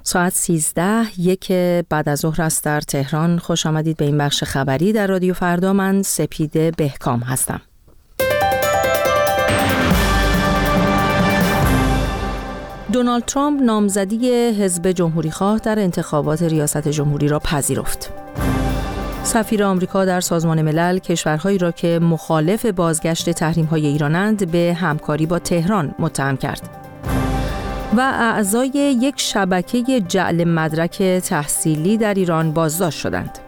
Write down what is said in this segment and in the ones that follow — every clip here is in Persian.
ساعت 13:01 بعد از ظهر است در تهران. خوش آمدید به این بخش خبری در رادیو فردا. من سپیده بهکام هستم. دونالد ترامپ نامزدی حزب جمهوریخواه در انتخابات ریاست جمهوری را پذیرفت. سفیر آمریکا در سازمان ملل کشورهایی را که مخالف بازگشت تحریم‌های ایرانند به همکاری با تهران متهم کرد. و اعضای یک شبکه جعل مدرک تحصیلی در ایران بازداشت شدند.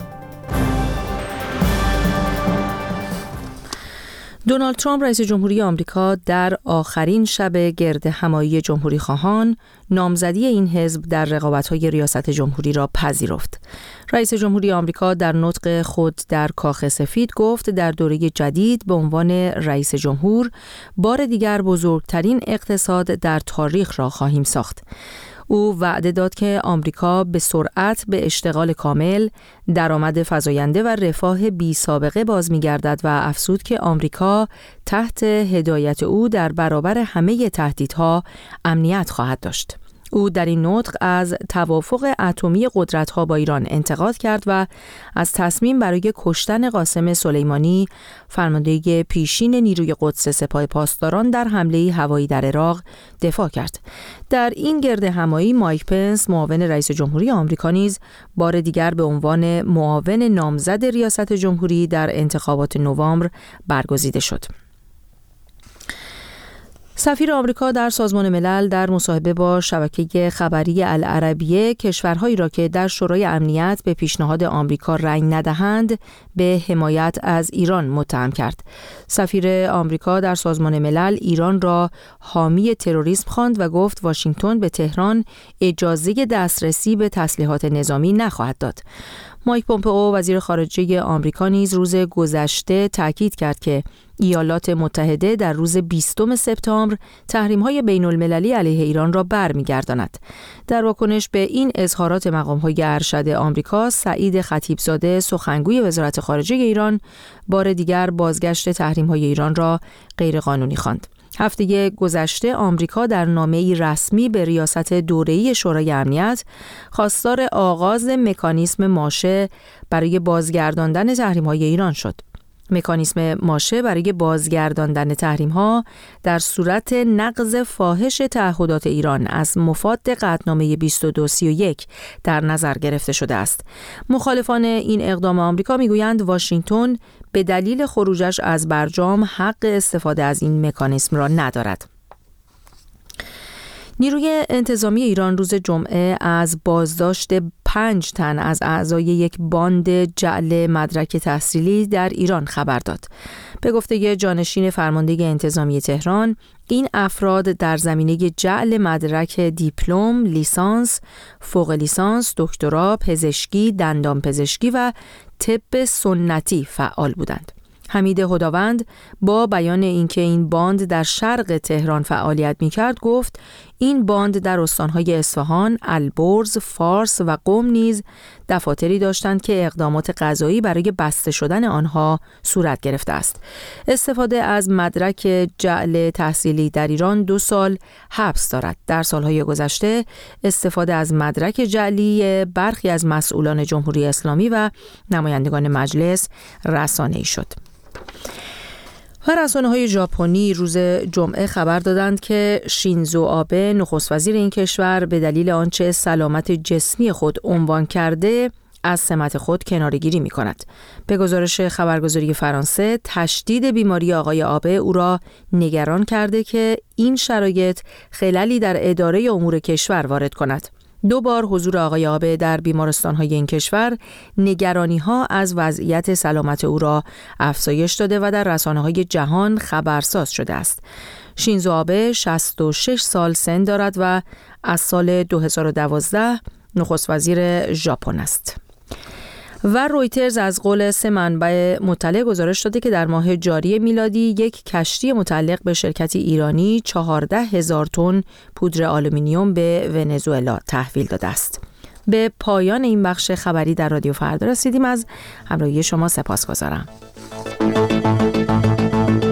دونالد ترامپ رئیس جمهوری آمریکا در آخرین شب گرد همایی جمهوری خواهان نامزدی این حزب در رقابت‌های ریاست جمهوری را پذیرفت. رئیس جمهوری آمریکا در نطق خود در کاخ سفید گفت در دوره جدید به عنوان رئیس جمهور بار دیگر بزرگترین اقتصاد در تاریخ را خواهیم ساخت. او وعده داد که آمریکا به سرعت به اشتغال کامل، درآمد فزاینده و رفاه بی سابقه باز می‌گردد و افزود که آمریکا تحت هدایت او در برابر همه تهدیدها امنیت خواهد داشت. او در این نطق از توافق اتمی قدرت‌ها با ایران انتقاد کرد و از تصمیم برای کشتن قاسم سلیمانی، فرمانده پیشین نیروی قدس سپاه پاسداران در حمله هوایی در عراق، دفاع کرد. در این گرد همایی مایک پنس، معاون رئیس جمهوری آمریکا، نیز بار دیگر به عنوان معاون نامزد ریاست جمهوری در انتخابات نوامبر برگزیده شد. سفیر آمریکا در سازمان ملل در مصاحبه با شبکه خبری العربیه کشورهایی را که در شورای امنیت به پیشنهاد آمریکا رأی ندهند به حمایت از ایران متهم کرد. سفیر آمریکا در سازمان ملل ایران را حامی تروریسم خواند و گفت واشنگتن به تهران اجازه دسترسی به تسلیحات نظامی نخواهد داد. مایک پومپئو وزیر خارجه آمریکا نیز روز گذشته تاکید کرد که ایالات متحده در روز 20 سپتامبر تحریم‌های بین‌المللی علیه ایران را برمی‌گرداند. در واکنش به این اظهارات مقام‌های ارشد آمریکا، سعید خطیبزاده سخنگوی وزارت خارجه ایران بار دیگر بازگشت تحریم‌های ایران را غیرقانونی خواند. هفته گذشته آمریکا در نامه‌ای رسمی به ریاست دوره‌ای شورای امنیت خواستار آغاز مکانیسم ماشه برای بازگرداندن تحریم‌های ایران شد. مکانیسم ماشه برای بازگرداندن تحریم‌ها در صورت نقض فاحش تعهدات ایران از مفاد قطعنامه 2231 در نظر گرفته شده است. مخالفان این اقدام آمریکا میگویند واشنگتن به دلیل خروجش از برجام حق استفاده از این مکانیسم را ندارد. نیروی انتظامی ایران روز جمعه از بازداشت 5 تن از اعضای یک باند جعل مدرک تحصیلی در ایران خبر داد. به گفته جانشین فرمانده انتظامی تهران، این افراد در زمینه جعل مدرک دیپلم، لیسانس، فوق لیسانس، دکترا، پزشکی، دندان پزشکی و طب سنتی فعال بودند. حمید هداوند با بیان اینکه این باند در شرق تهران فعالیت می‌کرد گفت این باند در استان‌های اصفهان، البرز، فارس و قم نیز دفاتری داشتند که اقدامات قضایی برای بسته شدن آنها صورت گرفته است. استفاده از مدرک جعل تحصیلی در ایران 2 سال حبس دارد. در سالهای گذشته استفاده از مدرک جعلی برخی از مسئولان جمهوری اسلامی و نمایندگان مجلس رسانه‌ای شد. و رسانه‌های ژاپنی روز جمعه خبر دادند که شینزو آبه نخست وزیر این کشور به دلیل آنچه سلامت جسمی خود عنوان کرده از سمت خود کناره‌گیری می‌کند. به گزارش خبرگزاری فرانسه، تشدید بیماری آقای آبه او را نگران کرده که این شرایط خللی در اداره امور کشور وارد کند. 2 بار حضور آقای آبه در بیمارستان‌های این کشور نگرانی‌ها از وضعیت سلامت او را افزایش داده و در رسانه‌های جهان خبرساز شده است. شینزو آبه 66 سال سن دارد و از سال 2012 نخست وزیر ژاپن است. و رویترز از قول 3 منبع مطلع گزارش داده که در ماه جاری میلادی یک کشتی متعلق به شرکتی ایرانی 14,000 تن پودر آلومینیوم به ونزوئلا تحویل داده است. به پایان این بخش خبری در رادیو فردا رسیدیم. از همراهی شما سپاسگزارم.